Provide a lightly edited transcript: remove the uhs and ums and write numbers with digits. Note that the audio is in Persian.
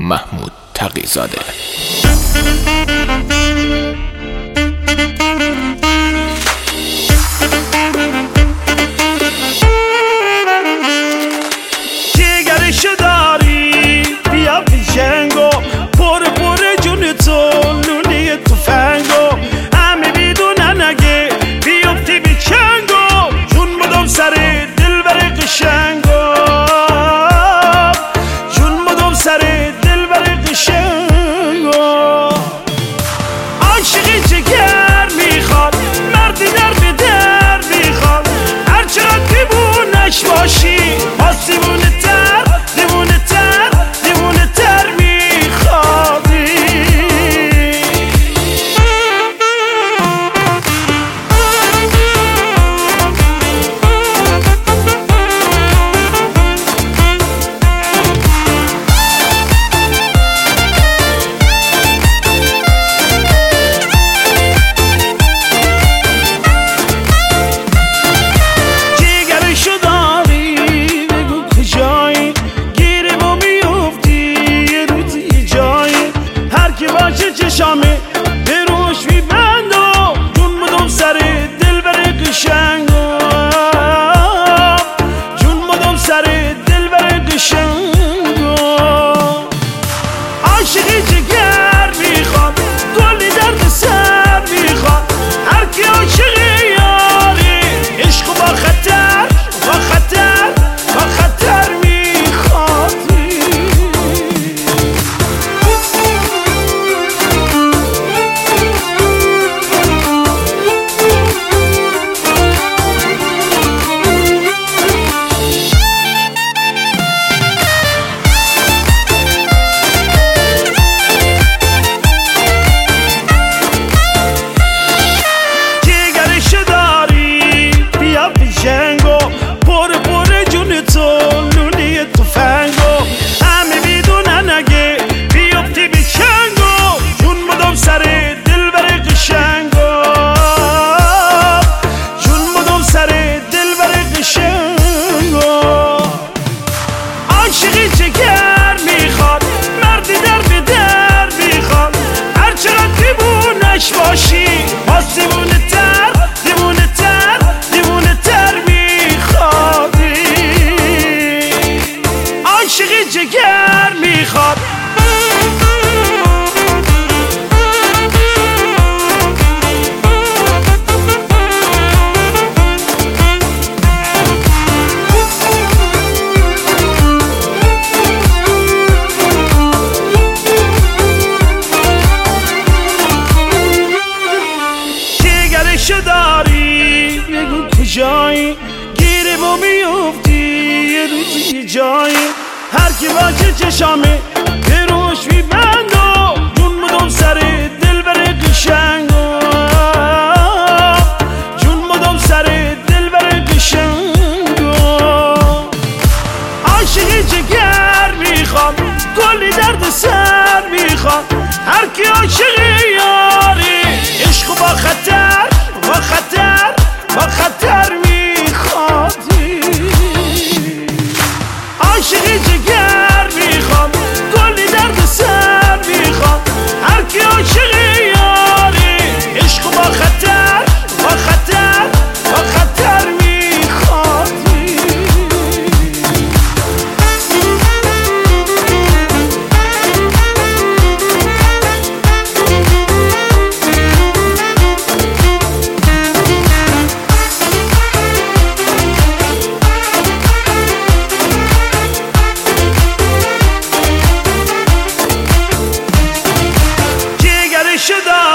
محمود تقی‌زاده. جگرشو داری بیا پیشنگو پر جون تو لولی تفنگو همه میدونن اگه بیفتی بی چنگو جون بدم سر دل بر قشنگو جون بدم سر دل بر قشنگو عاشقی جگر میخواد مردی در به در میخواد هرچقدر دیوونش باشی باز دیوونه تر دیوونه تر دیوونه تر میخوادی جگرشو داری بگو کجایی گیره با میفتی یه روزی یه جایی هر کی باشه چشامه به روش میبندم جون بدم سر دل بر قشنگم جون بدم سر دل بر قشنگم عاشقی جگر میخواد کلی درد سر میخواد هر کی عاشق یاری عشق با خطر با خطر با خطر میخوادی جگرشو داری بیا پیشنگو پر جون تو لولی تفنگو همه میدونن اگه بیفتی بی چنگو جون بدم سر دل بر قشنگو جون بدم سر دل بر قشنگو عاشقی جگر میخواد مردی در به در میخواد هرچقدر دیوونش باشی باز دیوونه تر دیوونه تر دیوونه تر میخوادی عاشقی جگر میخواد جگرشو داری بگو کجایی گیره با میفتی یه روزی یه جایی هر کی باشه چشامه به روش میبندم جون بدم سر دل بر قشنگم جون بدم سر دل بر قشنگم عاشقی جگر میخواد کلی درد سر میخواد هر کی عاشق یاری عشق با خطر با خطر با خطر میخوادی عاشقی جگر میخواد کلی درد سر میخواد هر کی عاشق یاری عشق با خطر با خطر با خطر میخوادی جگرشو داری